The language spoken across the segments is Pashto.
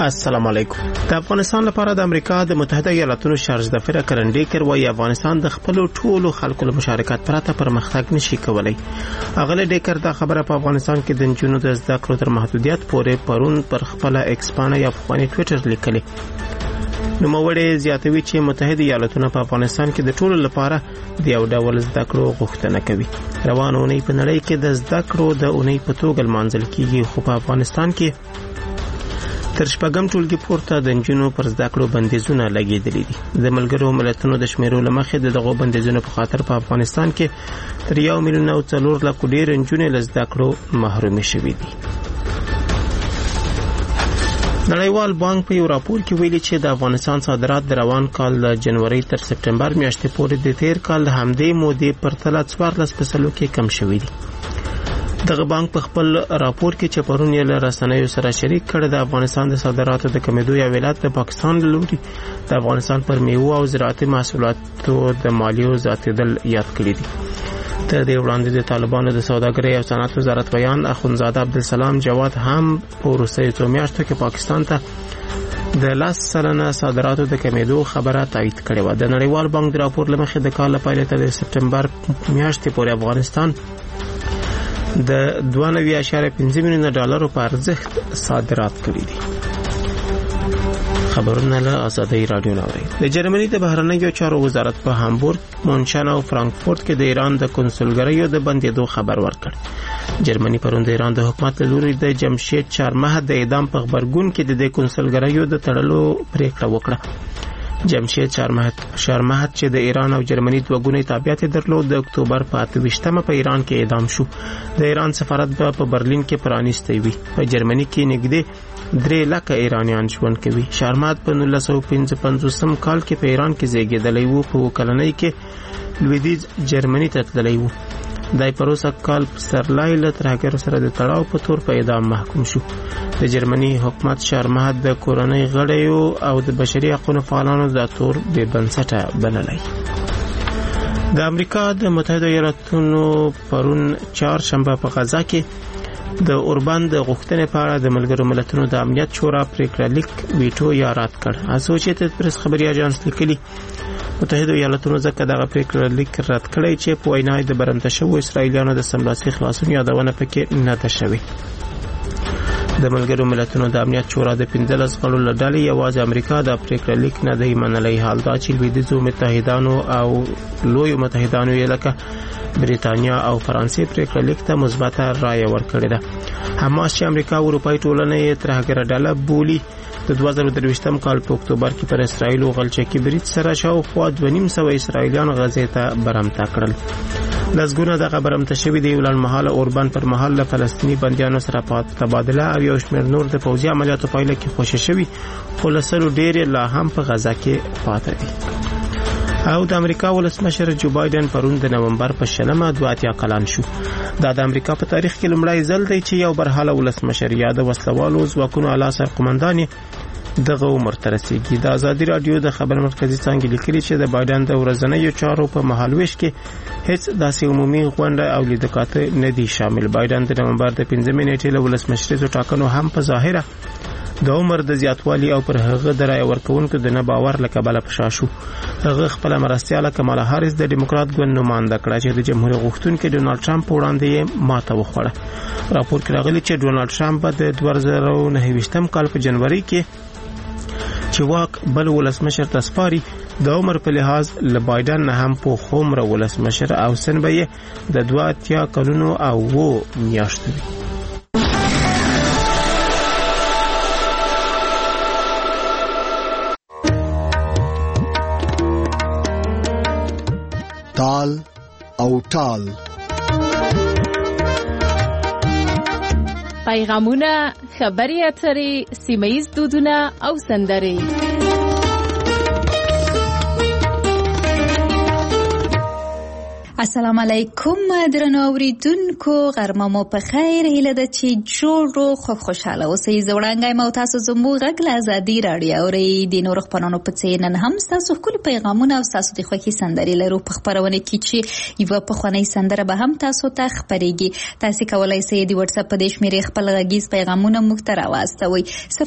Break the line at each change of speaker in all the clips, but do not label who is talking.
السلام علیکم. د افغانستان لپاره د امریکا د متحده ایالاتونو شارج دفتر کرن ډیکر وايي افغانستان د خپل ټولو خلکو له مشارکت پرته پرمختګ نشي کولای. اغله ډیکر دا خبره په افغانستان کې د جنونو د زده کړو تر محدودیت پورې پرون پر خپل ایکس باندې یا په ټوئیټر لیکلي. نو موړې زیاتوي چې متحده ایالاتونه په افغانستان کې د ټولو لپاره د یو ډول زده کړو غوښتنه کوي. روانونه په نړۍ کې د زده کړو د اونۍ په توګه منځل کیږي، خو په افغانستان کې تر شپږم ټولګي پورته د جنونو پر زده کړو بندیزونه لګیدلي دي. د ملګرو ملتونو د شمیرو لمخې دغه بندیزونه په خاطر په افغانستان کې تر 1.4 میلیون ډیر جنونې له زده کړو محروم شوي دي. نړیوال بانک په یو راپور کې ویلي چې د افغانستان صادرات د روان کال د جنوري تر سپټمبر میاشتې پورې د تیر کال د همدې مودې په پرتله 14% کې کم شوي دي. دغه بانک په خپل راپور کې چې پرون یې له رسنیو سره شریک کړ د افغانستان د صادراتو د کمیدو یا ولایت د پاکستان لوري د افغانستان پر میوه او زراعتي محصولاتو د مالیو زیاتېدل یاد کړی دي. تر دې وړاندې د طالبانو د سوداګرۍ او صنعت وزارت بیان اخوندزاده عبدالسلام جواد هم په وروستیو څو میاشتو کې پاکستان ته د 10% صادراتو د کمیدو خبره تایید کړې و. د نړیوال بانک د راپور لمخې د کال لپاره د سپټمبر میاشتې پورې افغانستان د 2.5 میلیون ډالرو په ارزښت صادرات کړي دي. خبرونه له آزادۍ رادیو نوري. د جرمني د بهرنیو چارو وزارت په هامبورګ، مونشن او فرانکفورت کې د ایران د کنسولګریو د بندیدو خبر ورکړ. جرمني پرون د ایران د حکومت له لوري د جمشید چارمحد د اعدام په خبرګون کې د کنسولګریو د تړلو پریکړه وکړه. جمشید شارمحد چې د ایران او جرمني دوه ګونی تابعیت درلود د اکتوبر په 28مه په ایران کې اعدام شو. د ایران سفارت په برلین کې پرانیستی وي. په جرمني کې نږدې 3 لک ایرانیان ژوند کوي. شارمحد په 1955 کال کې په ایران کې زیږیدلی وو. په وکلنۍ کې لویدیځ جرمني ته تللی وو. دای پروسه کال سرلای له ترهګر سره د تړاو په تور په اعدام محکوم شو. د جرمني حکومت شارمحد د کورنۍ غړیو او د بشري حقوقو فعالانو د تور بې بنسټه بللی. د امریکا د متحده ایالاتونو پرون چهارشنبه په غزا کې د اوربان د غوښتنې په اړه د ملګرو ملتونو د امنیت شورا پریکړه لیک ویټو یا رد کړ. اسوسییټډ پریس خبري اژانس لیکلي متحده ایالاتونو ځکه دغه پریکړه لیک رد کړی چې په وینا د برمته شوو اسرائیلیانو د سملاسي خلاصون یادونه پکې نه ده شوې. د ملګرو ملتونو د امنیت شورا د 15 غړو له ډلې یوازې امریکا د پریکړه لیک نه دی منلی. حال دا چې لویدیځو متحدانو او لویو متحدانو یې لکه بریتانیا او فرانسې پریکړه لیک ته مثبته رایه ورکړې ده. حماس چې امریکا او اروپایي ټولنه یې ترهګره ډله بولي د 2023 کال په اکتوبر کې پر اسرائیل او غلچکی برید سره شاوخوا 2.5 اسرائیلیان غزې ته برمته کړل. لسګونه دغه برمته شوي د یولان محل اوربان پر محل له فلسطینی بندیانو سره تبادله او یو شمېر نور د پوځي عملیاتو پایله کې خوشی شوي، خو له سلو ډېرې لا هم په غزه کې پاتې دي. او د امریکا ولسمشر جو بایدن پرون د نومبر په 2 کلن شو. دا د امریکا په تاریخ کې لومړی ځل دی چې یو برحاله ولسمشر یا د وسلوالو ځواکونو اعلی سرقومندان دغه عمر ته رسیږي. د ازادي رادیو د خبر مرکزی څنګه لیکلي چې د بایدن د ورځنیو چارو په مهالويش کې هیڅ داسې عمومي غونډه او لیدکاته نه دي شامل. بایدن د نومبر د 15 نیټې له ولسمشریزو ټاکنو هم په ظاهره د عمر د زیاتوالي او پر هغه د رای ورکونکو د نه باور له کبله پشا شو. هغه خپل مرستیاله کمالا هاریس د ډیموکرات ګوند نماینده کړه چې د جمهوریت غوښتونکو ډونالد ټرمپ وړاندې ماته وخوړه. راپور کې راغلی چې ډونالد ټرمپ د 2029 کال په جنوري کې چې واک بل ولسمشر ته سپاري د عمر په لحاظ له بایدن نه هم په خومره ولسمشر او سن به د 2 کلونو او 2 میاشتو وي.
تال او ټال
پیغامونه، خبري اترې، سیمه‌ییز دودونه او سندرې.
السلام علیکم درنو اوریدونکو، غرمه مو په خیر. هیله ده چې جوړ روغ خوشاله اوسئ. زه وړاندې مو تاسو زموږ غږ له ازادي راډیو اورئ. د نورو خپرونو په څیر نن هم تاسو خپل پیغامونه او تاسو د خوښي سندرې لرو په خپرونه کې چې یو پخوانی سندره به هم تاسو ته خپرېږي. تاسو کولای شئ د واتس اپ په دې شمیرې خپل غږیز پیغامونه موږ ته راواستوئ.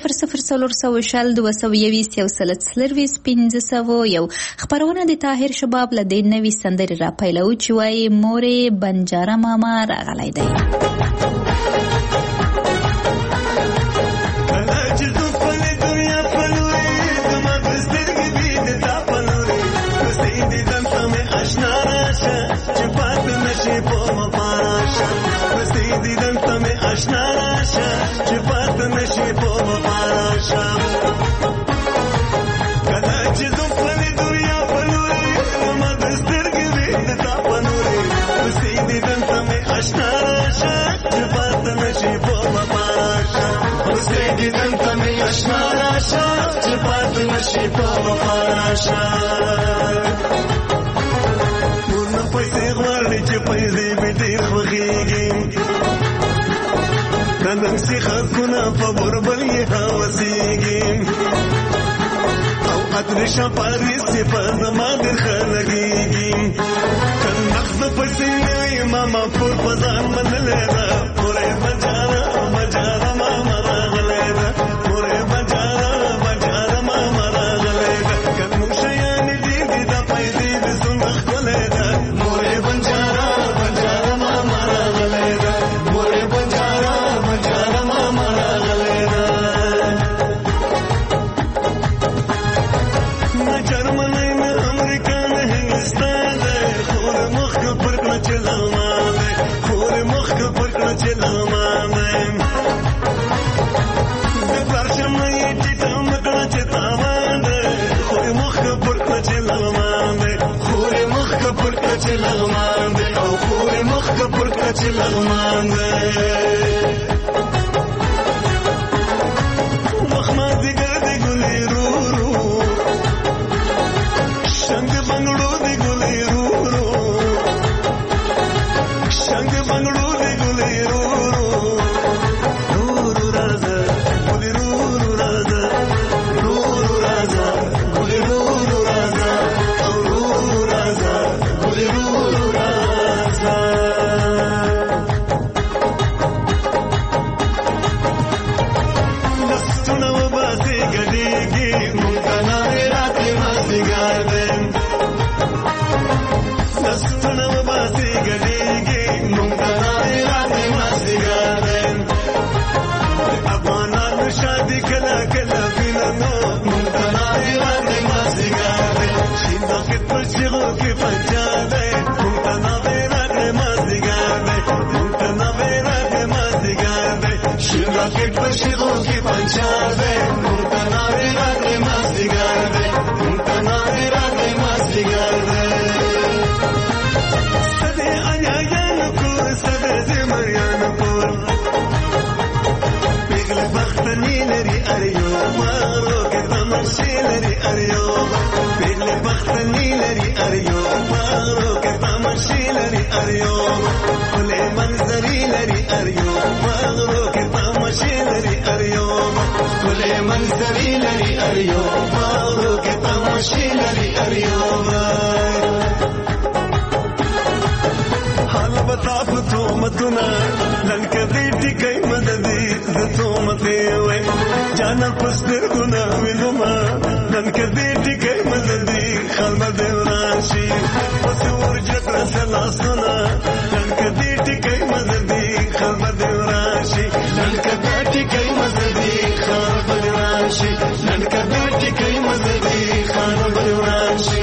00422 خپرونه د طاهر شباب له دې نوې سندرې را پیلو چې وایي مورې بنجاره ماما راغلی دی.
ورنه پیسې غواړي چې پیسې به ډېر خوښېږي، د نن سیخه کونه په بربل یې هوسېږي، او عطر شپاري صفه زما ډېر ښه لګېږي. که نقد پیسې نه وي ماما کور په ځان منلی ده، مورې بنجاره بنجاره ماما راغلی ده، مورې بنجاره بنجاره ماما راغلی ده. که موږ شیان ډېر دي دا پیسې د څومره ښکلی ده، مورې بنجاره بنجاره ماما راغلی ده، مورې بنجاره بنجاره ماما راغلی ده. نه جرمنی نه امریکا نه هندوستان ده، خور مخ که پر کړه چې لغمان ده، خور مخ که پر کړه چې لغمان ده. د پلار شمه یې ټیټه مکړه چې تاوان ده، خور مخ که پر کړه چې لغمان ده، خور مخ که پر کړه چې لغمان ده، او خور مخ که پر کړه چې لغمان ده. مخمازیګر د ګلې رو رو، شنګ بنګړو د ګلې رو رو، شنګ بنګړو د ګلې رو رو، رو رو راځه ګلې رو رو راځه، رو رو راځه ګلې رو رو راځه، او رو رو راځه ګلې رو رو راځه. لستونه وباسې ګډېږي، مونږ ته ناوې راتلې مازدیګر دی. لستونه وباسې ګډېږي، مونږ ته ناوې راتلې مازدیګر دی. افغانانو شادي کله کله وینه نو، مونږ ته ناوې راتلې مازدیګر دی. شین باقیت په چیغو کې پنجا دی، مونږ ته ناوې راتلې مازدیګر دی، مونږ ته ناوې راتلې مازدیګر دی. شین باقیت په چیغو کې پنجا دی، مونږ ته ناوې راتلې مازدیګر دی، مونږ ته ناوې راتلې مازدیګر دی. سده انیایان کور، سده زمریان کور، پیغل بختنی لري اریو، مغرو کې تماشې لري اریو، پیغل بختنی لري اریو، مغرو کې تماشې لري اریو، ښکلې منظرې لري اریو، مغرو کې تماشې لري اریو، ښکلې منظرې لري اریو، مغرو کې تماشې لري اریو. حال بتا پتو متنا نن کدی ټیکای مددي زتو مته وای جانا پستر ګنا وینما نن کدی ټیکای مددي خلما دیوراشي پس ورجت رسلا سنا نن کدی ټیکای مددي خلما دیوراشي نن کدی ټیکای مددي خلما دیوراشي نن کدی ټیکای مددي خلما دیوراشي.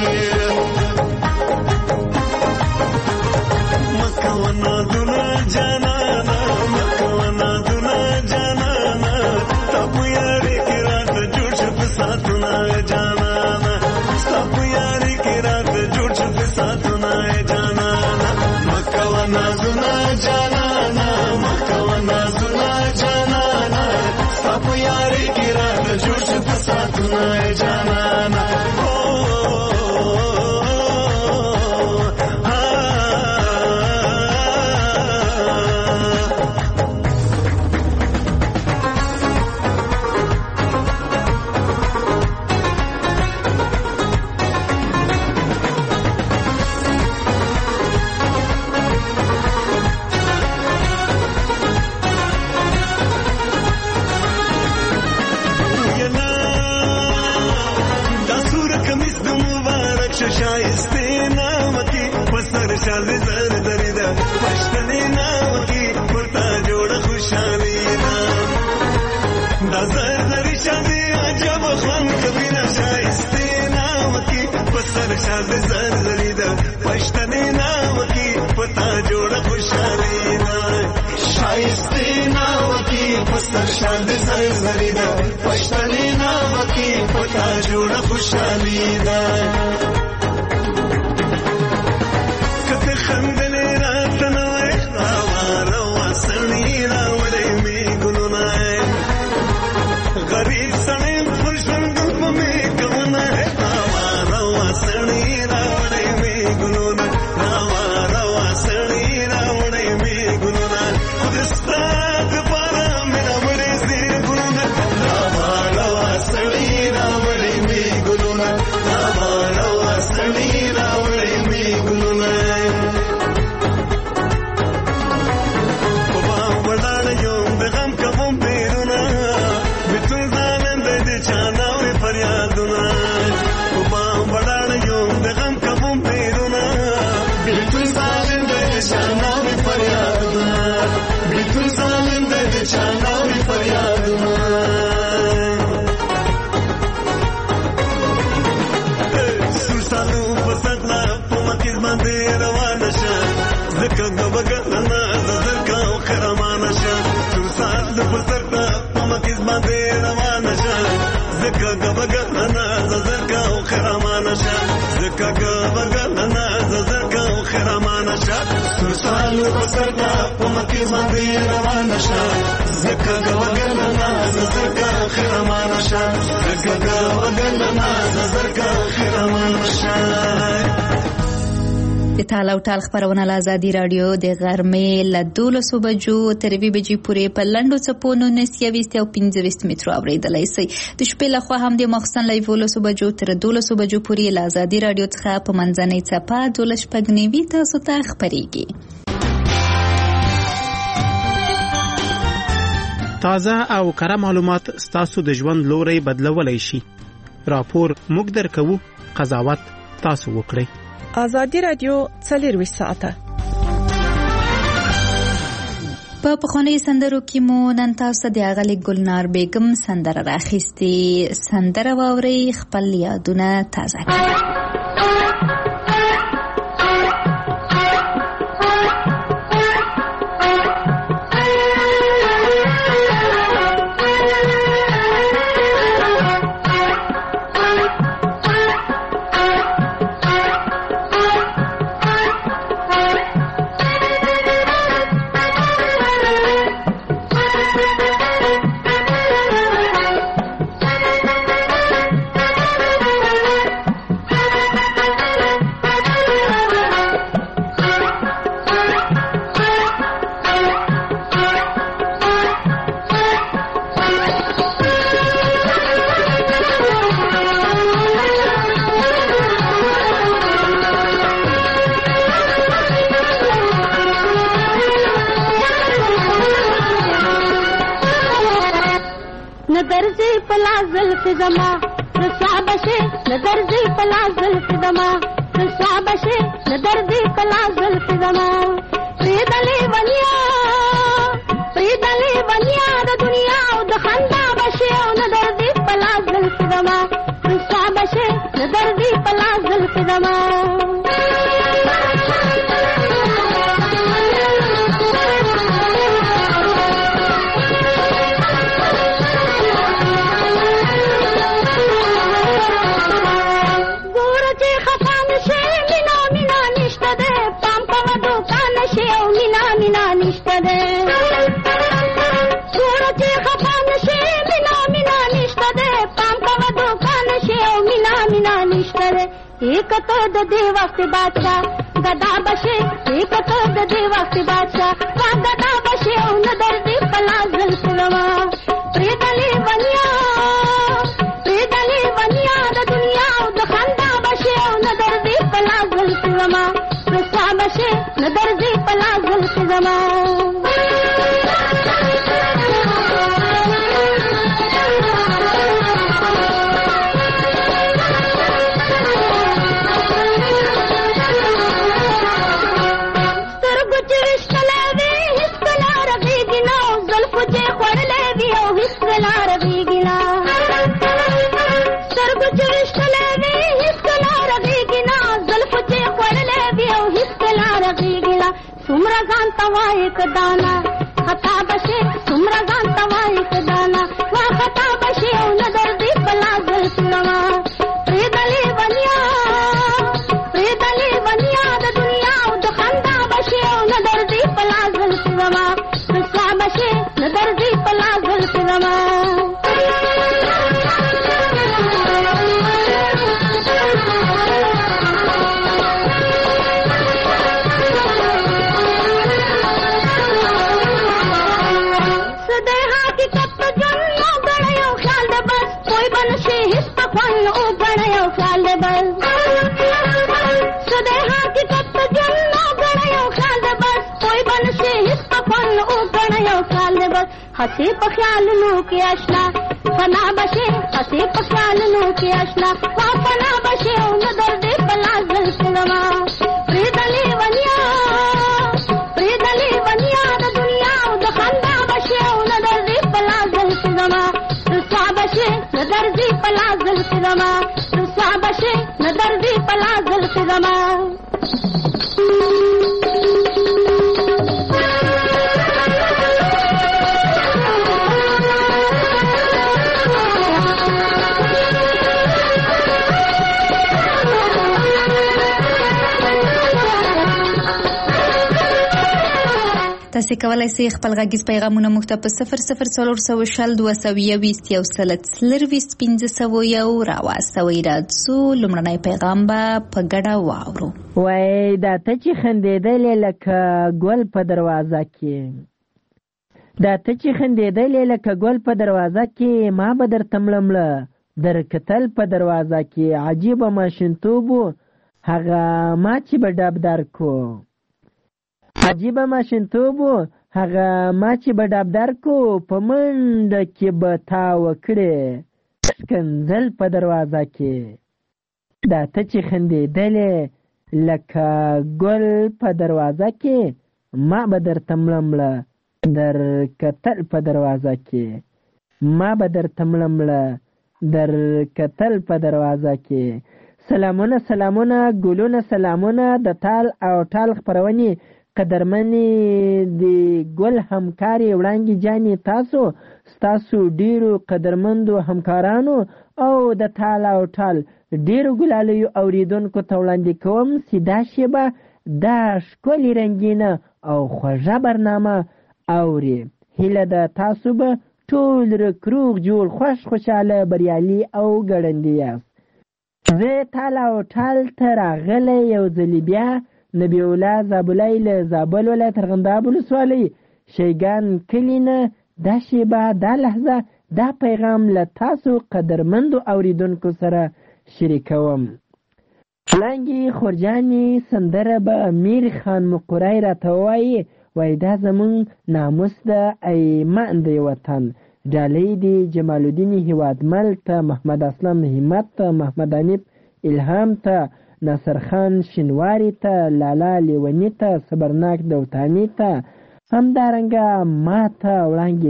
مکوانا دنا جانانا، مکوانا دنا جانانا، تابو یاری کی رات جوڑ شد ساتنا جانانا، تابو یاری کی رات جوڑ شد ساتنا جانانا. مکوانا دنا جانانا، مکوانا دنا جانانا، تابو یاری کی رات جوڑ شد ساتنا جانانا. خوشحالي ده کته خندلې راته نو روا سړی راوړې می ګلونه غریب سړی خوشند په می کومه روا سړی راوړې می ګلونه روا سړی راوړې می ګلونه خدستاد پاره مې راوړې زی ګلونه روا سړی راوړې می ګلونه روا سړی راوړې می ګلونه سالو بسردا پمکی باندې روانه شه زکه وګلنا زکه خرمانه شه زکه وګلنا زکه خرمانه شه.
د ټال او ټال خبرونه له ازادي رادیو د غرمې له 12 بجو تر 2 بجې پورې په لنډو څپو 19 او 15 مترو اورېدلای شئ. د شپې لخوا هم د مخصن له 12 بجو تر 12 بجو پورې له ازادي رادیو څخه په منځنۍ څپه 12 تاسو ته خبرېږي.
تازه او کره معلومات ستاسو د ژوند لوري بدلولای شي. راپور موږ درکوو، قضاوت تاسو وکړئ.
ازادي رادیو 24 ساعته
په پخواني سندرو کې مو نن تاسو د اغلی ګلنار بیگم سندره راخیستي. سندره واوري، خپل یادونه تازه کړئ.
زما رسابشه ندرځي پلازل زما رسابشه ندرځي پلازل زما پریدلې ونیا د دنیا او د خندا بشه او ندرځي پلازل زما رسابشه ندرځي پلازل زما एकतो द देवास्ते बादशाह गदा बशे एकतो द देवास्ते बादशाह वा गदा बशे उन दर्दी पलाजल सुलवा प्रेदली वनिया द दुनिया द खंदा बशे उन दर्दी पलाजल सुलवा रसा बशे न दर्दी पलाजल सुलवा सुमरगान तवा एक दाना खता बशे सुमरगान तवा एक दाना वा खता बशे उन दर्दी पलाजल सुलवा हंसे په خیالونو کې آشنا فنا بشه हंसे په خیالونو کې آشنا وا فنا بشه او نه درد په لازل سلما پریدلی ونیا د دنیا او د خندا بشه او نه درد په لازل سلما رسوا بشه نه درد په لازل سلما رسوا بشه نه درد په لازل سلما
تاسو کولای شئ خپل غږیز پیغامونه موږ ته په 00420 یو سلت سلرويست 1501 راوستوي. راځو لمړنی پیغام به په ګډه واورو.
وای دا ته چې خندېدلې لکه ګل په دروازه کې ګل په دروازه کې ما به درته مړمړه در کتل په دروازه کې عجیبه ماشینتوب هغه ما چې به ډابدار کو عجیبه ماشینتوب هغه ما چې به ډابدار کو په منډه کې به تا وکړې سکنځل په دروازه کې دا ته چې خندېدلې لکه ګل په دروازه کې ما به درته مړمړه در کتل په دروازه کې ما به درته مړمړه در کتل په دروازه کې. سلامونه ګلونه سلامونه د تال او ټال خپرونې قدرمنې دی ګل همکاري وړانګې جانې ستاسو ډیرو قدرمندو همکارانو او د تال او ټال ډیرو ګلالیو اوریدونکو ته وړاندې کوم چې دا شیبه دا ښکلې رنګینه او خوږه برنامه اوري. هیله ده تاسو به ټول روغ جوړ خوشحاله بریالي او ګړندي یاست. زه تال او ټال ته راغلی یو ځلې بیا نبی الله زابلای له زابل ولایت ارغنداب ولسوالۍ شیګان کلي نه دا شیبه دا لحظه دا پیغام له تاسو قدرمندو اوریدونکو سره شریکوم. لنګي خورجاني سندره به امیر خان مقری راته وایي دا زمون ناموس ده ای ماندې وطن. ډالۍ دی جمال الدین هیوادمل ته محمد اسلام همت ته محمد انیب الهام ته ناصر خان شینواری ته لالا لیونی ته صبرناک دوتانی ته همدارنګه ما ته وړاندې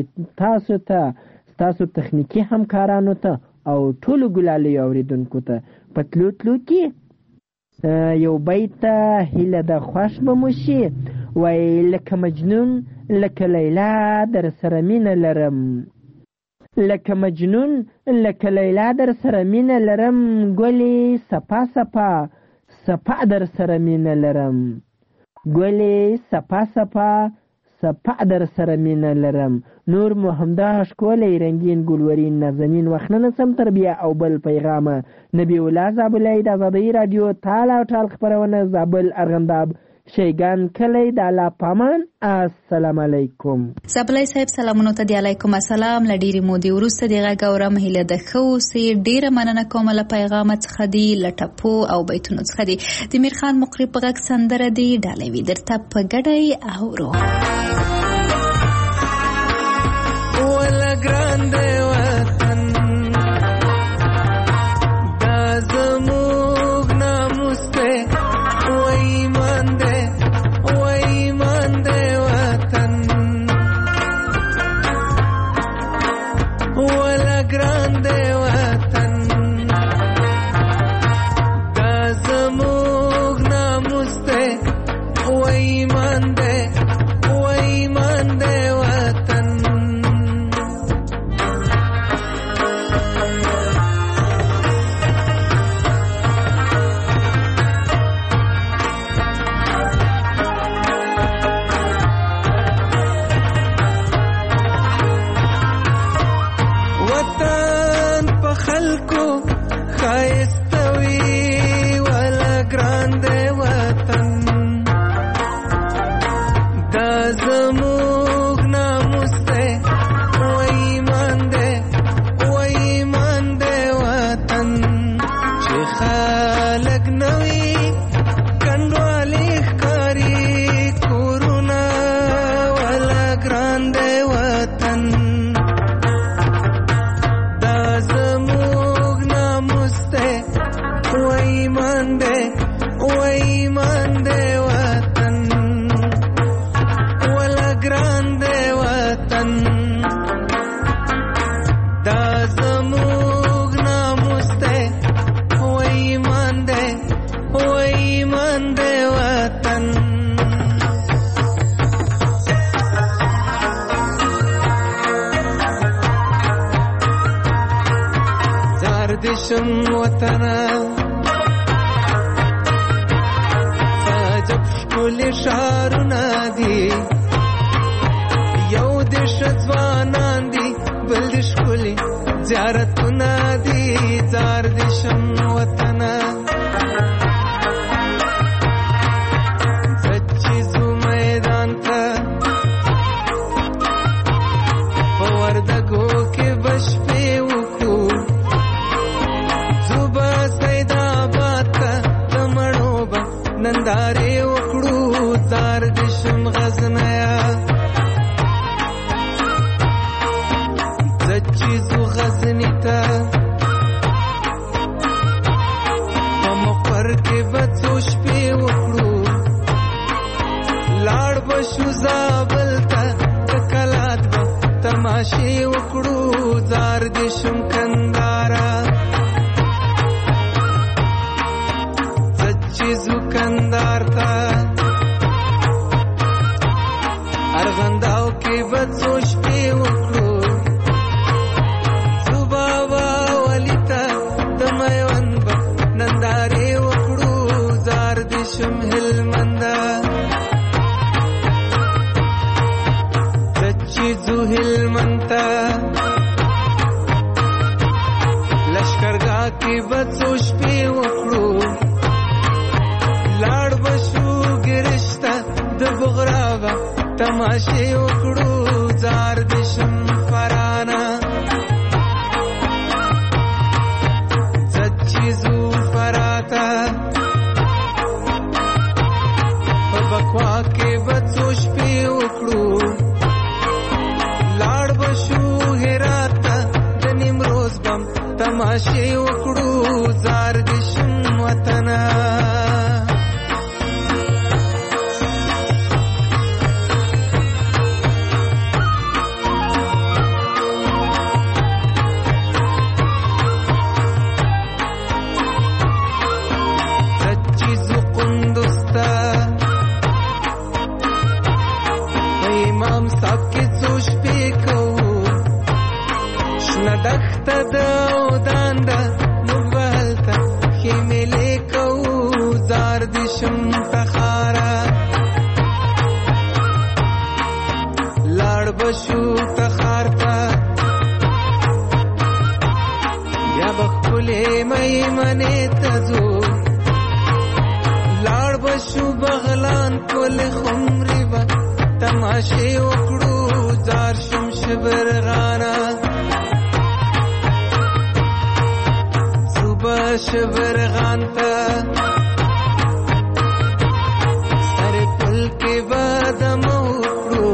تاسو تخنیکی همکارانو ته او ټولو ګلالیو اوریدونکو ته په تلو کې یو بیت هیله د خوښ به مو شي. وای لکه مجنون لکه لیلا در سره مینه لرم لکه مجنون لکه لیلا در سره مینه لرم ګلې صفا در سره مینه لرم ګلې صفا در سره مینه لرم. نور محمد ښکلی رنگین ګلورین نازنین وخننه سم تربیه او بل پیغامه نبی الله زابلای د آزادۍ رادیو تال او ټال خپرونه زابل ارغنداب شیګان کلی د الله پامان. السلام علیکم.
زابلای صاحب سلامونه ته دی. علیکم السلام. لډيري مودي ورسته دی غاورم هله د خو سي ډیره مننه کوم له پیغام څخه دی لټپو او بیتونو څخه دی د میر خان مقری په غږ سندره دی ډالوي درته په ګډای اورو.
ولا ګرانده وطن دا زموږ ناموس دی وایمان دی وطن ولا ګرانده وطن دا زموږ ناموس دی وایمان دی وطن
دشم وطنه ساجب شکل شارونه دي یو دش ځوانان دي بل د ښکلي زیارتونه دي زار دشم وطنه زچې ځو میدان ته په وردګو کې به شپې وکړو ځو به سیداباد ته د مڼو به نندارې وکړو زار دشم غزنیه زچیزو غزنی تا په مقر کې بڅو شپې وکړو لاړ بشو زابل ته د کلات به تماشې وکړو زار دشم کندارا زچیزو کندار تا ارغنداو کې بڅو شپې وکړو نندارې وکړو زار دشم هلمنده زچیزو هلمنده لشکرګاه کې بڅو شپې وکړو لاړ بشو ګرشته د بغراوه تماشې وکړو زار دشم فرانه زچیزو فراتا په بکوا کې بڅو شپې وکړو لاړ بشو هرات د نیمروز بم تماشې وکړو زار دشم وطنه دخته د اودان ده موږ به هلته خیمې کوو زار دشم تخاره لاړ بشو تخار ته بیا به ښکلې میمنې ته ځو لاړ بشو بغلان کلي خمرې به تماشې وکړو زار شم شبرغانه شبرغان تا سر پل کې بادم وکړو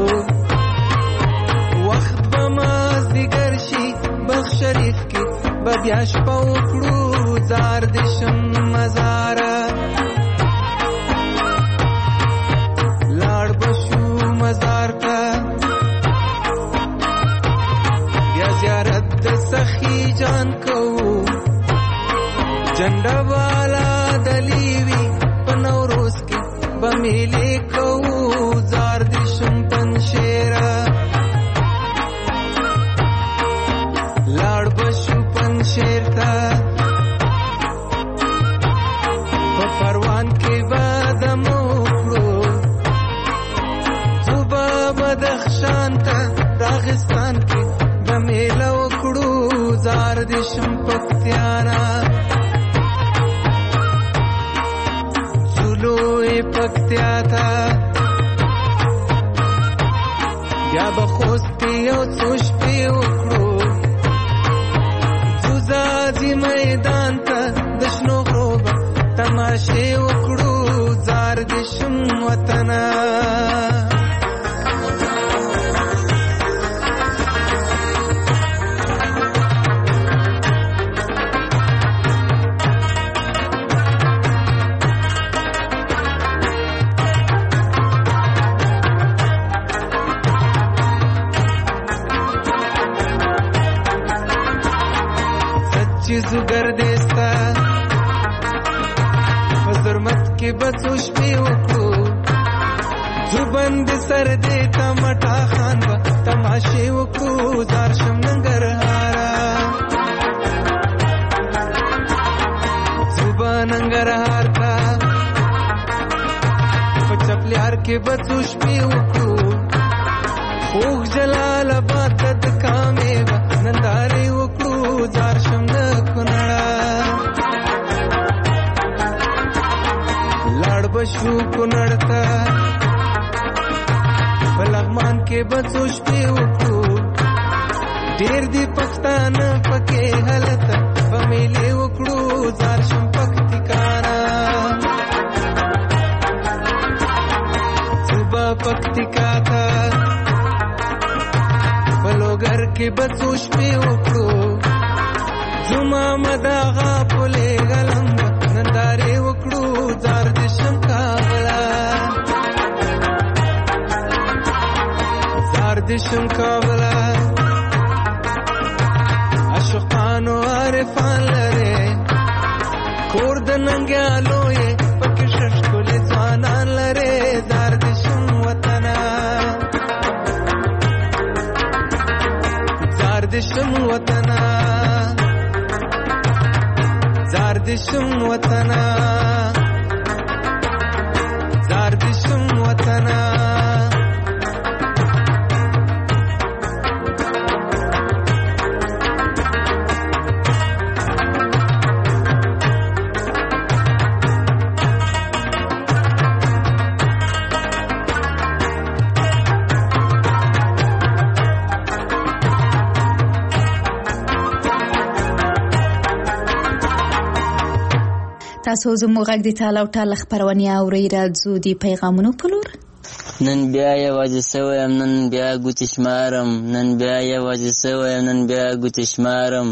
وخت به مازدیګر شي بخ شریف کې به بیا شپه وکړو زار دشم مزاره لاړ بشو مزار ته بیا زیارت د سخي جان کوو جنډه والا دلیوی په نوروز کې به میلې کوو زار دشم پنشیره لاړ بشو پنشیر ته په پروان کې به دم وکړو ځو به بدخشان ته راغستان کې به میله وکړو زار دشم پکتیانا پکتیا تا بیا به خوست کې یو څو شپې وکړو ځو ځاځي میدان ته د شنو غرو به تماشې وکړو زار دشم وطنه چیزو گردستا حضرمت کې بڅو شپې وکړو زبند سر دې تمټا خان با تماشې وکړو زار شم ننګرهارا کې بڅوش پی وکړو خوږ جلال آباد د کامې نندارې وکړو زار شم د کونړه لاړ بشو کونړ ته په لغمان کې بڅوش پی وکړو ډېر دي پښتانه پکې هلته په میلې وکړو زار شم پکتیکانا صوبه پکتیکا ته په لوګر کې بڅوش پی وکړو زما مداغه پلې غلم نندارې وکړو زار دې شم کابله زار دې شم کابله اشوقانو عارفان لره کور د ننګیالو یې پکې ششکولې ځوانان لره زار دې شم وطنه زار دې شم وطنه زار دې شم وطنه زار دې شم وطنه
تاسو زموږ غږ د ټال او ټال خبرونه اورئ راځو د پیغامونو په لور
نن بیا یوازې سویم نن بیا ګوتې شمارم نن بیا یوازې سویم نن بیا ګوتې شمارم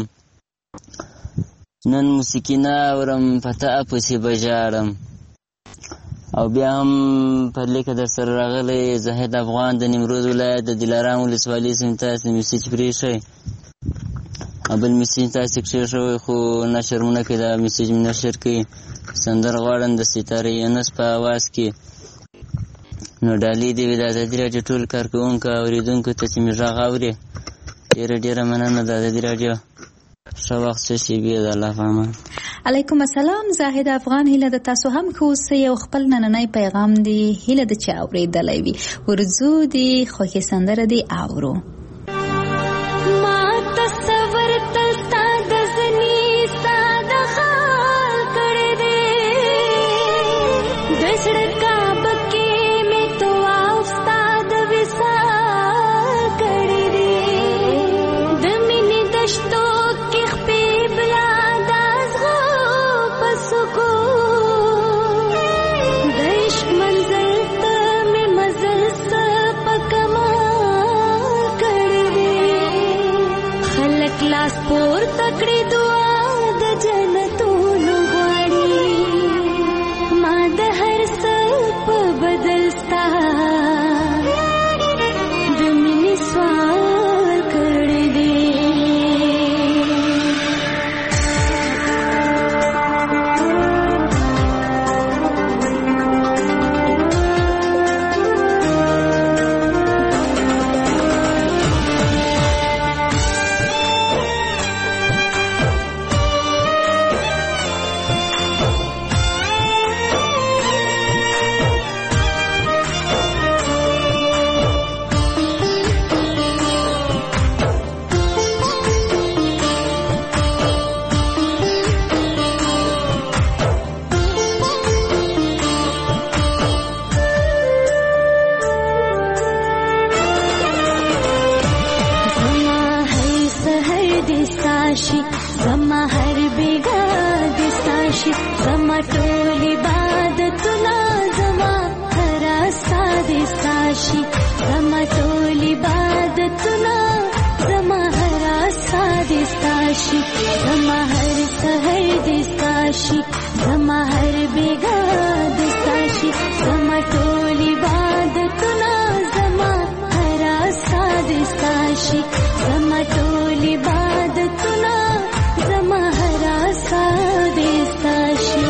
نن موسیقي نه اورم په تا پسې به ژاړم او بیا هم په لیکه در سره راغلی زاهد افغان د نیمروز ولایت د دلارام ولسوالۍ سیمې تاسې میسیج پرېښی او بل میسیج تاسې کښېښوی خو نشر مو نه کوي دا میسیج مې نشر کوي سندر غواړم د ستاره یونس په اواز کې نو ډالۍ دې وي د ازادي راډیو ټول کارکوونکو او اورېدونکو ته چې مې غږ اوري ډېره ډېره مننه د ازادي راډیو ښه وخت ښه شېبې د الله په امان
علیکم السلام زاهد افغان هیله د تاسو هم ښه اوسئ او خپل نننی پیغام دی هیله د چې اورېدلی وي ورځو دی خوښې سندره دی اورو
ما تصور تل ستا د زنې ستا د خال کړی دی د زړه کعبه کې مې طواف ستا د وصال کړی دی د مینې دشتو کې خپې بلا د ازغو په سکون د عشق منزل ته مې مزل څه په کمال کړی دی خلک لاس پورته کړي دعا د جنتونو غواړي ما د هر څه په بدل ستا د مینې سوال کړی دی زما هر بیگا دستاشی زما ټول عبادتونه زما هر ستا دستاشی زما ټول عبادتونه زما هر ستا دستاشی زما هر سحر دستاشی زما هر بیگا دستاشی زما ټول عبادتونه زما هر ستا دستاشی زما ټول عبادتونه زما هر ساده ستاشي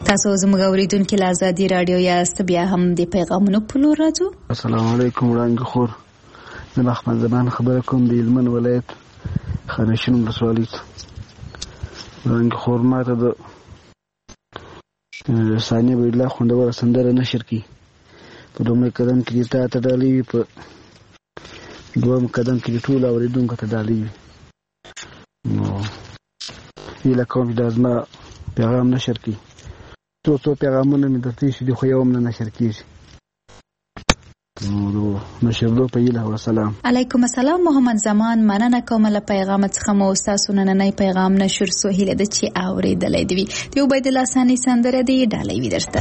تاسو زموږ اوریدونکو له آزادي رادیو یاست، بیا هم د پیغامونو په لور راځو.
السلام علیکم وړاندې خور، زه احمد زمان خبره کوم د هلمند ولایت خانشین ولسوالۍ څخه. وړاندې خور ماته د ثانیه بېدله خوندوره سندره نشر کړي. په لومړي قدم کې دې تا ته ډالۍ وي، په دویم قدم کې دې ټولو اورېدونکو ته ډالۍ وي. نو هیله کوم چې دا زما پیغام نشر کړي. څو پیغامونه مې درته ایښي دي، خو یو هم نه نشر کېږي. نو نشردو په هیله. وسلام.
علیکم السلام محمد زمان، مننه کوم له پیغام څخه مو ستاسو نننی پیغام نشر سو. هیله ده چې اورېدلی دې وي. د عبیدالله ثاني سندره دې ډالۍ وي درته.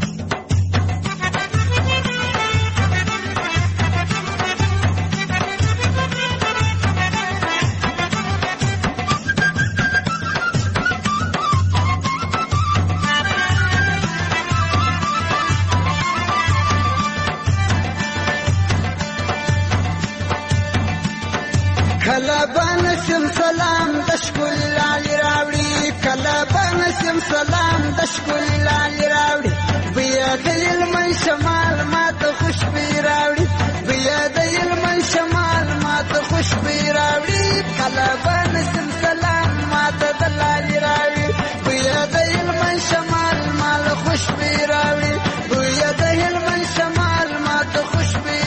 سلام د ښکل لالي راوړي، کله به نسیم سلام د ښکل لالي راوړي. بیا د هلمند شمال ماته خوشبويي راوړي، بیا د هلمند شمال ماته خوشبويي راوړي. کله به نسیم سلام ماته د لالي راوړي، بیا د هلمند شمال ماله خوشبويي راوړي، بیا د هلمند شمال ماته خوشبويي.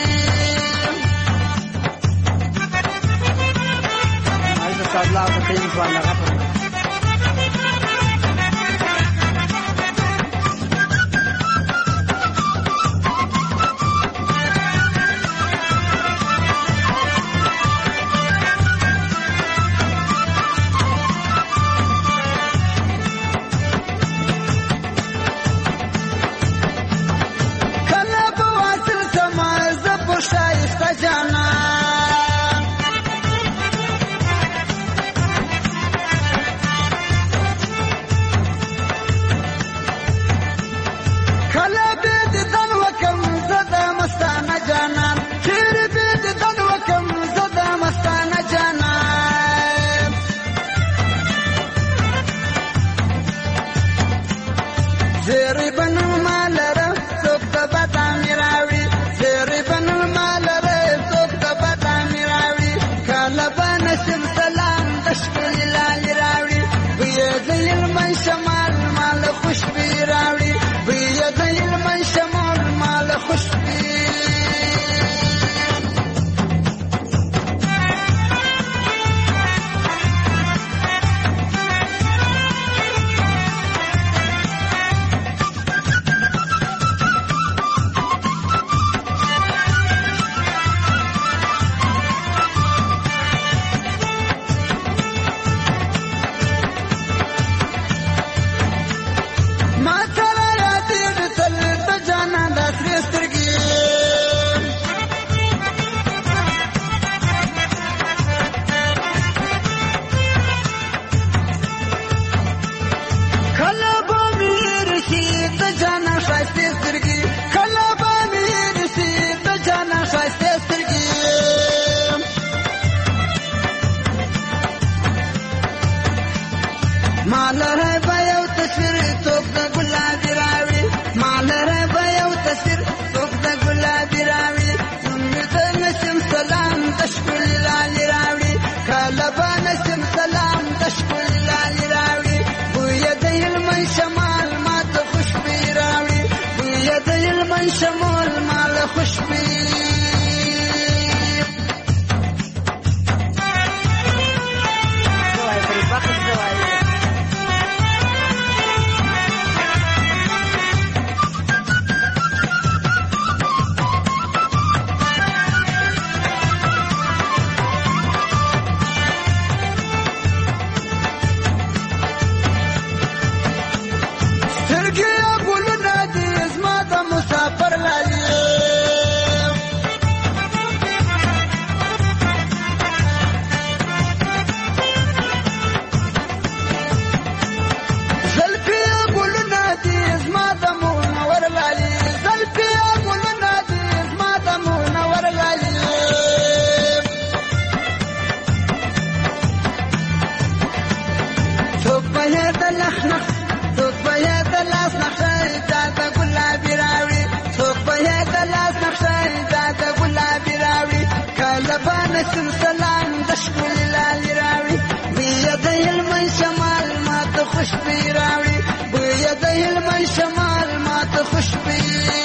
Allah ka kai zuwa na rafa. Kana ba wasil sama zabo shayista jana. شمال مال خوشبويي راوړي، بیا د هلمند شمال مال خوشبويي. شمال مال خوشبويي. نسیم سلام د ښکلي لالي راوړي بویه د هلمند شمال ماته خوشبوي راوړي بویه د هلمند شمال ماته خوشبوي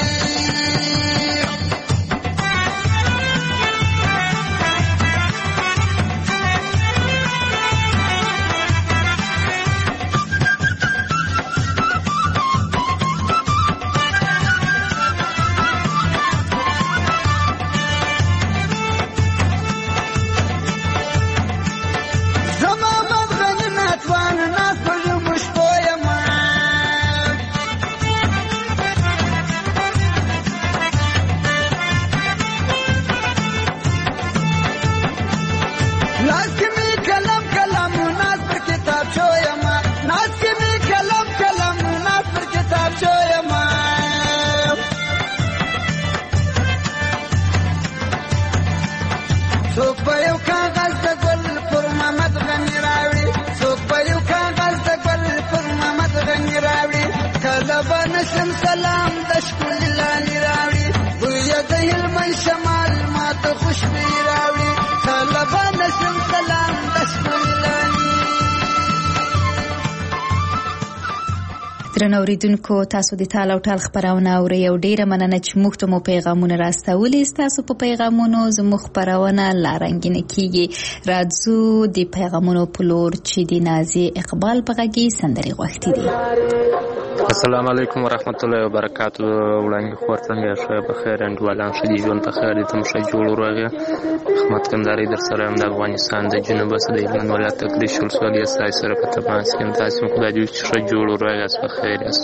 نسیم سلام د ښکلي لالي راوړي بویه د هلمند شمال ماته خوشبوي راوړي طلبه نسیم سلام د ښکلي لالي.
درنو اوریدونکو تاسو د تال او ټال خبرونه اورئ او ډیره مننه چې موږ ته مو پیغامونه راستولي ستاسو په پیغامونو زموږ خبرونه لا رنګینه کیږي. راځو د پیغامونو په لور چې د نازي اقبال په غږی سندرې غوښتي دي.
السلام علیکم ورحمت الله وبرکاتو. وړاندې خور څنګه ښه بخیر انډوالان ښه دي ژوند په خیر دي ته ښه جوړ وروغې خدمت کنداري در سره یم د افغانستان د جنوب د هلمند ولایت تقدیر ولسوالۍ ستاسو سره په تماس کې یم. تاسو هم خدای دې چې ښه جوړ وروغې په خیر یاست.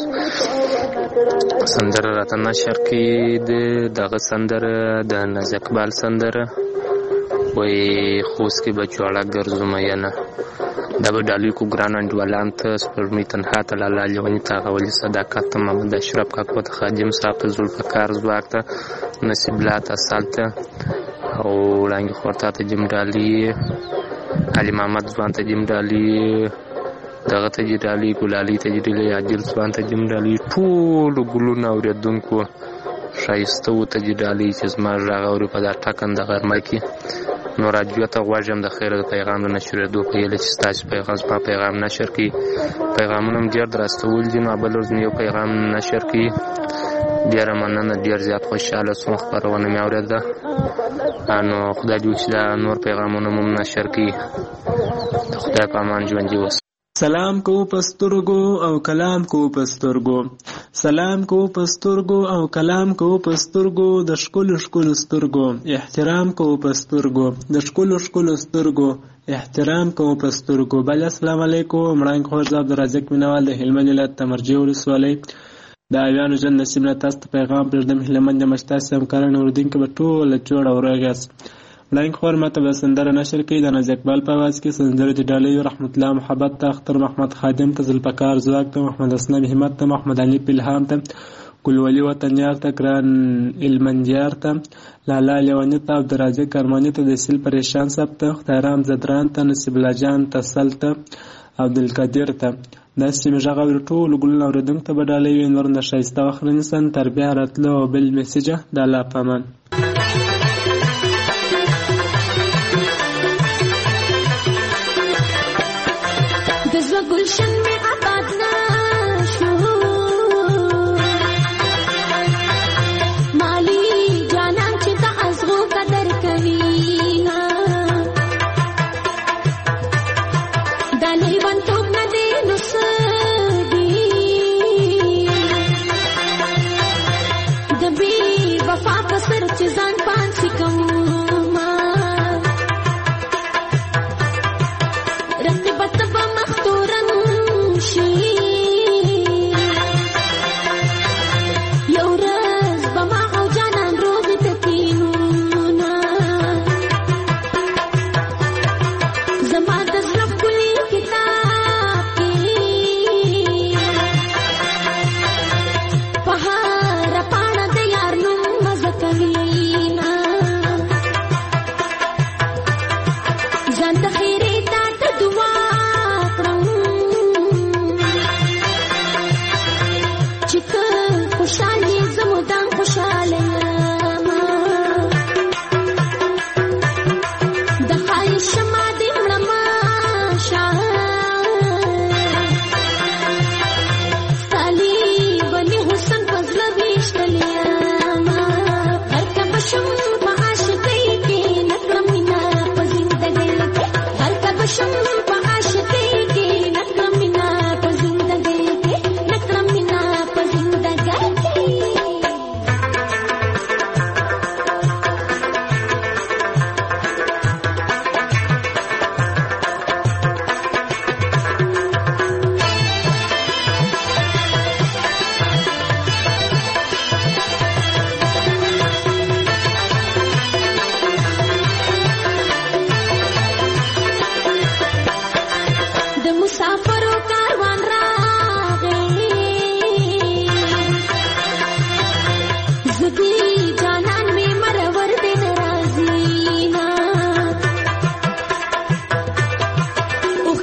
سندره راته نشر کې دغه سندره د ناز اقبال سندره وایي خوست کې به جوړه ګرځو مینه دا به ډالۍ کو ګران انډوالان ته سپوږمۍ تنها ته لالا لیوني ته غولي صداقت ته محمد اشرف کاکو ته خادم صاحب ته ذوالفقار ځواک ته نصیب الله ته اصل ته او وړانګې خورتا ته جیم ډالۍ علي محمد ځوان ته جیم ډالۍ دغه ته جې ډالۍ ګلالۍ ته جې ډالۍ عاجل ځوان ته جیم ډالۍ ټولو ګلونو اورېدونکو ښایسته و ته جې ډالۍ چې زما غږ اوري په دا ټاکنده غرمه کې نو راډیو ته غوږ یم د خیر د پیغام د نشرېدو په هیله چې ستاسو پیغام زما پیغام نشر کړي. پیغامونه هم ډېر راستول دي نو بل ورځ مې یو پیغام نشر کړي. ډېره مننه ډېر زیات خوشحاله سوم خپرونه مې اورېده نو خدای دې وکړي دا نور پیغامونه مو نشر کړي. د خدای په امان ژوندي اوسئ.
سلام کو پسترګو او کلام کو پسترګو سلام کو پسترګو او کلام کو پسترګو د شکل شکل سترګو احترام کو پسترګو د شکل شکل سترګو احترام کو پسترګو. بل السلام علیکم مړنګ خور زاب درازک مینوال د هلمند ولایت تمرجه ولسوالۍ د اویانو جن نصیب نه تاسو پیغام پرېږدم هلمند د مشتاس همکاران اوریدونکو به ټول جوړ اورېږاس. مړنګ خور ماته به سندره نشر کوي د ناز اقبال په आवाज کې سندره د ډالۍ رحمت الله محبت ته اختر محمد خادم ته ذوالفقار ځواک ته محمد اسناد همت ته محمد علي پلهام ته ګلولي وطنیار ته ګران المندیار ته لالا لیوني ته عبدالرازق کرماني ته د سیل پریشان صاحب ته خدایرام زدران ته نصیب الله جان ته سل ته عبدالقدیر ته داسې چې مې غږ اوري ټولو ګلونو اورېدونکو ته به ډالۍ وي. نور نه ښایسته وخت رانیسن تر بیا راتلو او بل میسیجه د الله په امان.
गुलशन में आबाद नाशो माली जाना चिता अज़गो कदर कवी दाले बंतो न दे नुसदी दबी वफा कसर चिजान पान सिकम रत्ती बतबा मख्तूरन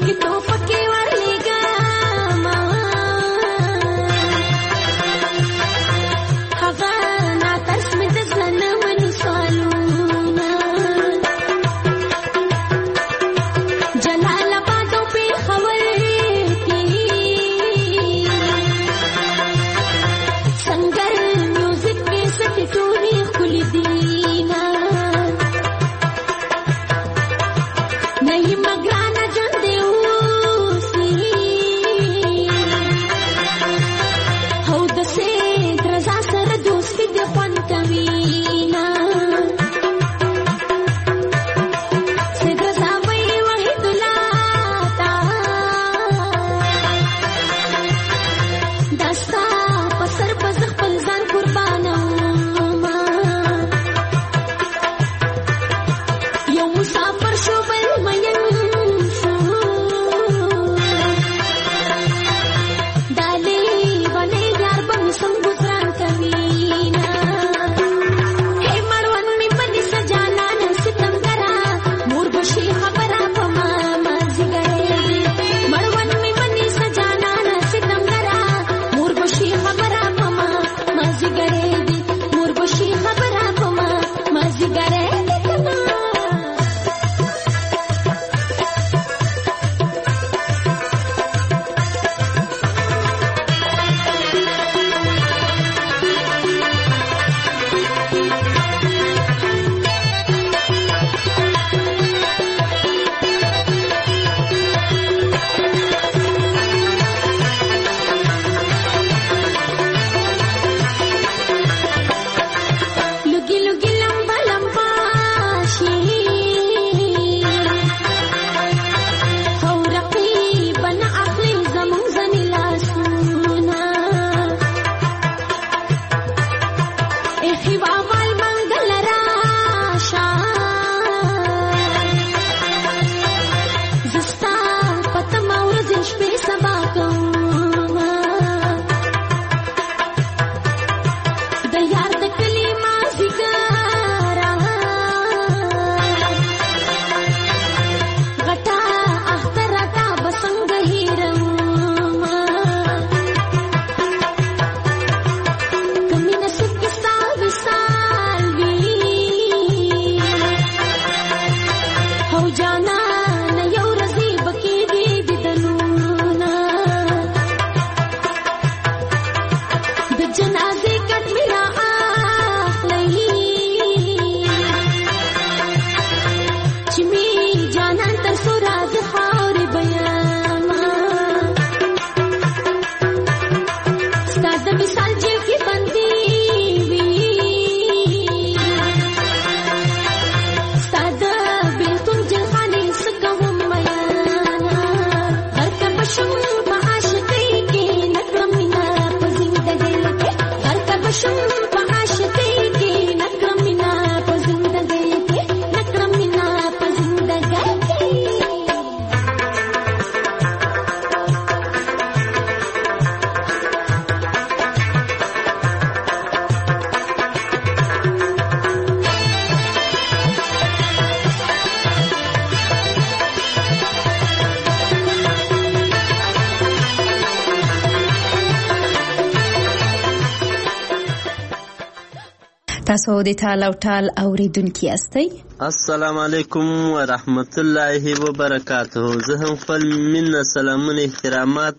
تاسو د ټال او ټال اوریدونکي یاستئ.
السلام علیکم ورحمت الله وبرکاته. زه هم خپل مینه سلامونه احترامات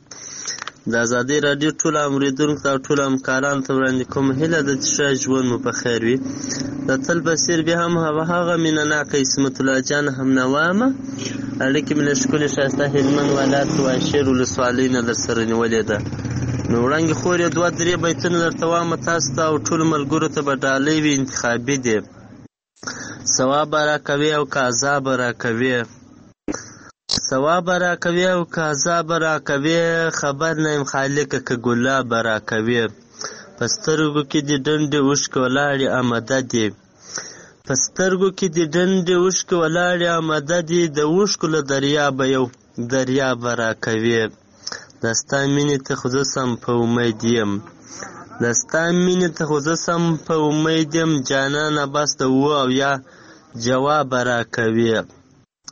د ازادي رادیو ټول اوریدونکو او ټول همکارانو ته وړاندې کوم. هیله ده چې ښه ژوند مو په خیر وي. د تل بصیر بیا هم هغه مینه ناکه اسمت الله جان هم نوامه اړیکې مې له ښکلي ښایسته هلمند ولایت واشیر ولسوالۍ نه در سره نیولې ده. نو وړاندې خور یې 2-3 بیتونه درته وایم تاسو ته او ټولو ملګرو ته به ډالۍ وي، انتخابي دي. ثواب به راکوي او که عذاب به راکوي، ثواب به راکوي او که عذاب به راکوي، خبر نه یم خالقه که ګلاب به راکوي. په سترګو کې دې ډنډې اوښکې ولاړې امده دي، په سترګو کې دې ډنډې اوښکې ولاړې امده دي، د اوښکو له دریابه یو دریاب به راکوي. د ستا مینې ته خو زه سم په امید یم، د ستا مینې ته خو زه سم په امید یم، جانانه بس د 7 جواب به راکوي.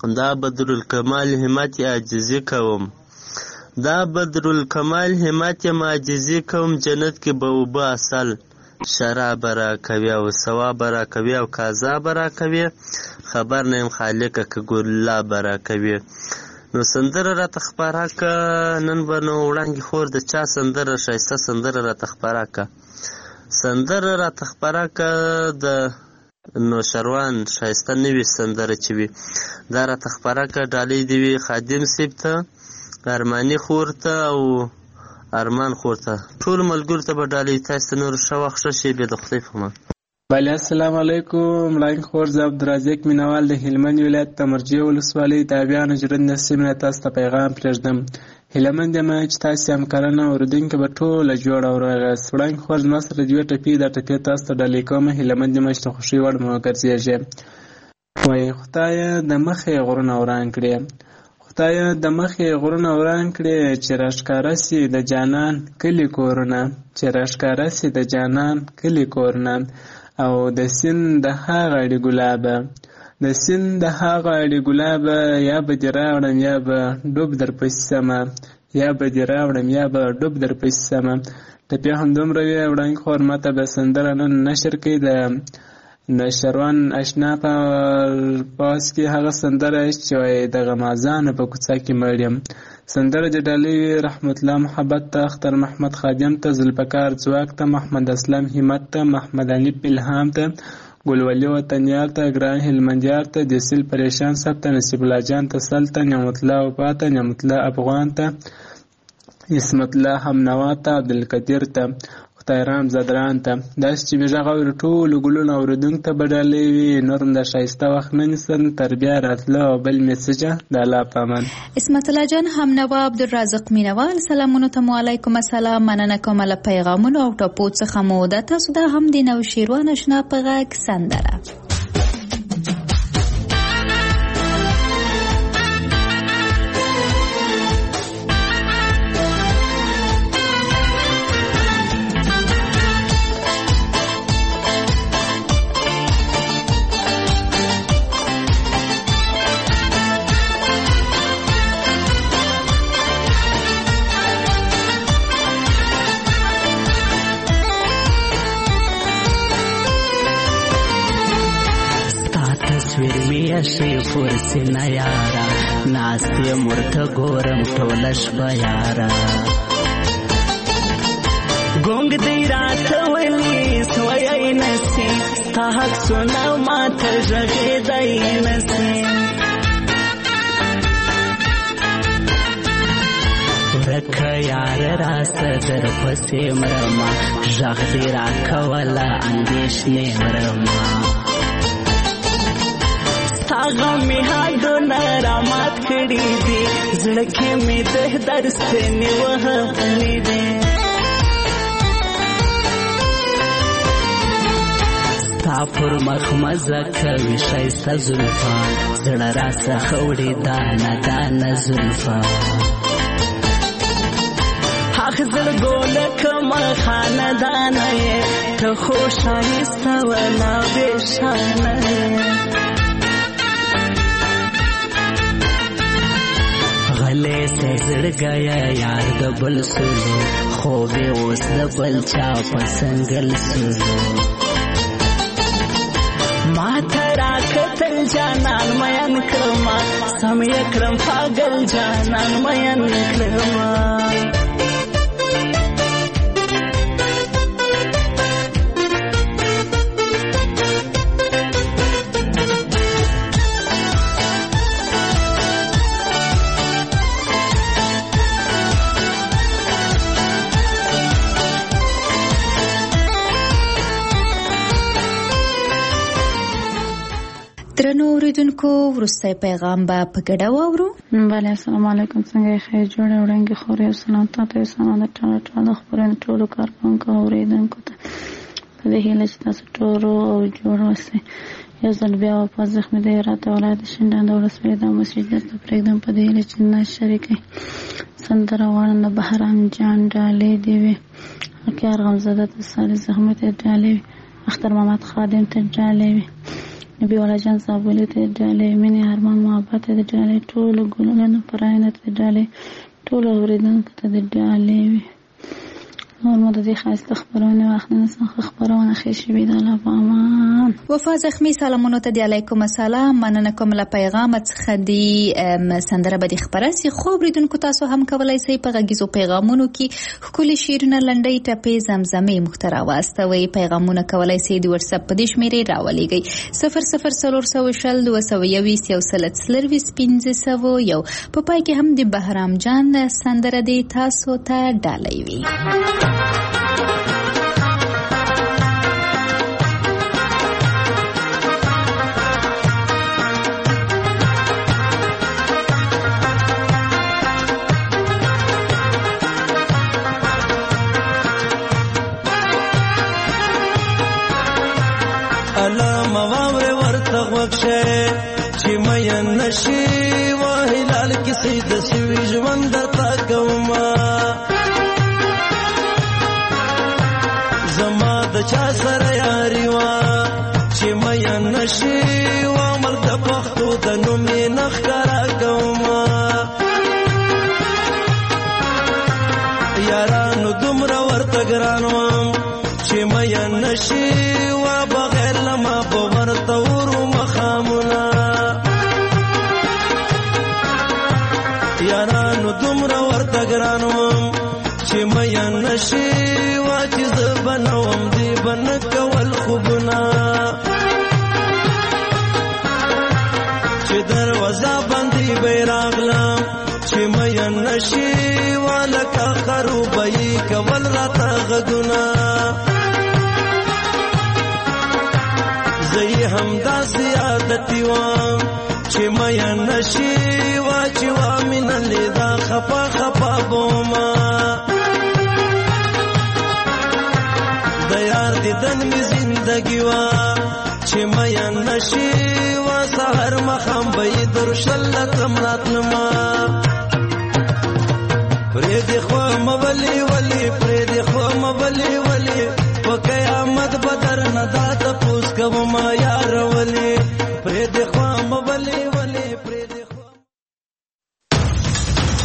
دا بدرالکمال همت عاجزي کوم دا بدرالکمال همت عاجزي کوم جنت کې به اوبه اصل شراب را کوي او ثواب را کوي او کذاب را کوي خبر نه يم خالقه که ګلا را کوي نو سندره راته خپاره که نن به نو وړانګې خور د چا سندره ښایسته سندره راته خپاره که سندره راته خپاره که د نوشروان ښایسته نوې سندره چې وي دا راته خپاره که ډالۍ دې وي خادم صیب ته ارماني خور ته او ارمان خور ته ټول ملګرو ته به ډالۍ تاسو ته نور ښه وخت ښه شي بیا د خدای په امان
بله السلام علیکم وړاندې خور زه عبدالرزاق مینوال د هلمند ولایت د مرجې ولسوالۍ تابعیانو جرند نسیم نه تاسو ته پیغام پرېږدم هیله مند یم چې تاسې همکارانه اورېدونکي به ټوله جوړه ورغاست وړاندې خور زما سره دوې ټپې دا ټپې تاسو ته ډالۍ کوم هیله مند یم چې د خوښۍ وړ مو وګرځېږي وایي خدایه د مخې غرونه وران کړې خدایه د مخې غرونه وران کړې چې راښکاره سي د جانان کلي کورونه چې راښکاره سي د جانان کلي کورونه او د سیند د هغه اړې ګلابه د سیند د هغه اړې ګلابه یا به دې راوړم یا به ډوب در پسې سمه یا به دې راوړم یا به ډوب در پسې سمه ټپې همدومره وې وړاندې خور ماته به سندره نن نشر کړي د شروان اشنا په پاس کې هغه سندره چې وایي د غمازانو په کوڅه کې مړ یم سندره د ډالۍ رحمت الله محبت ته اختر محمد خادم ته ذوالفقار ځواک ته محمد اسلام همت ته محمد علي الهام ته ګلولي وطنیار ته ګران هلمندیار ته دسیل پریشان صاحب ته نصیب الله جان ته سل ته نعمت الله وفا ته نعمت الله افغان ته اسمت الله همنوا ته عبدالقدیر ته خدای رام زدران ته داسې چې مې غږ اوري ټولو ګلونو اورېدونکو ته به ډالۍ وي نور هم د ښایسته وخت نه نیسم تر بیا راتله او بل میسجه د الله په امان
اسمت الله جان همنوا عبدالرازق مینوال سلامونو ته مو علیکم السلام مننه کوم له پیغامونو او ټاپو څخه مو د تاسو د هم د نوشیروان اشنا په غږ سندره
شي فرسنا یارا ناستی مرته ګورم ټولش بیارا ګونګ دی راته ولی سوی نسی تا حق سنا ماته ژغې دی نسی ورکه یار را صدر پسې مرما ژغ دی راکوله اندېښنې مرما غمی هاډونه رامات کړي دي زړه کې مې د درسنې وهلې دي ستا پر مخ مزه کوي ښایسته زلفان زړه راڅخه وړي دانه دانه زلفان حق زړګو لکه خاندانه یې ته خو ښایسته ولا بېشانه یې غلې سے زړګیا یار د بل سولو خوبې اوس د بل چا په سنګل سولو ما ته راکتل جانان مین کړما سم یې کړم پاگل جانان مین کړما
درنو اوریدونکو وروستی پیغام به په ګډه واورو.
بله السلام علیکم څنګه یې ښې جوړې وړانګې خورې او سلام تاته یې سلام د ټاله د خپرونې ټولو کارکوونکو او اوریدونکو ته په دې هیله چې تاسو ټولو او جوړ اوسئ. یو ځل بیا واپس زخمي د هرات ولایت شینډنډ ولسوالۍ د مسجد ته پرېږدم په دې هیله چې نه شریکئ سندره غواړم د بهرام جان ډالۍ دې وي هوښیار غمزده ته صالح زحمت ته ډالۍ وي اختر محمد خادم ته ډالۍ وي نبی والا جان صابولي ته ډالې مینې ارمان محبت ته ډالې ټولو ګلونو نه پراینه ته ډالې ټولو اورېدونکو ته ډالې وي. نور مو د دې ښایسته خپرونې وخت نه څخه خپرونه ښې شوې ده. الله په امان.
وفا زخمي سلامونو ته دی علیکم السلام. مننه کوم له پیغام څخه دی سندره به د خبره سي خو بریدونکو تاسو هم کولای شئ په غږیزو پیغامونو کې ښکلي شعرونه لنډۍ ټپې زمزمې محتوا واستوي. پیغامونه کولای شئ د واتس اپ په دې شمیرې راولېږئ 00402021 په پای کې هم د بهرام جان سندره دی تاسو ته ډالۍ وي.
چې مې نشي وهلال کې سید شوي ژوند درته کومه زما د چا سره یاري وا چې مې نشي وامل د پښتو د نومې نخرا کومه یارانو دومره ورته ګران وم چې مې نشي وا بغیر لما په ورته ورو مخامونه یارانو دومره ورته ګران وم چې مې نشي وا چې زه بنوم دی بن کول خوبونه چې دروازه باندې بیراغلم چې مې نشي وا لکه خروبې کول راته غږونه زه هم داسې عادتي وم چې مې نشي وا چې وا مینه لیدا خپه خپه بومه د یار دیدن مې زندګي وا چې مې نشي وا سحر مخام به درشل تم راتنما پرې دی خو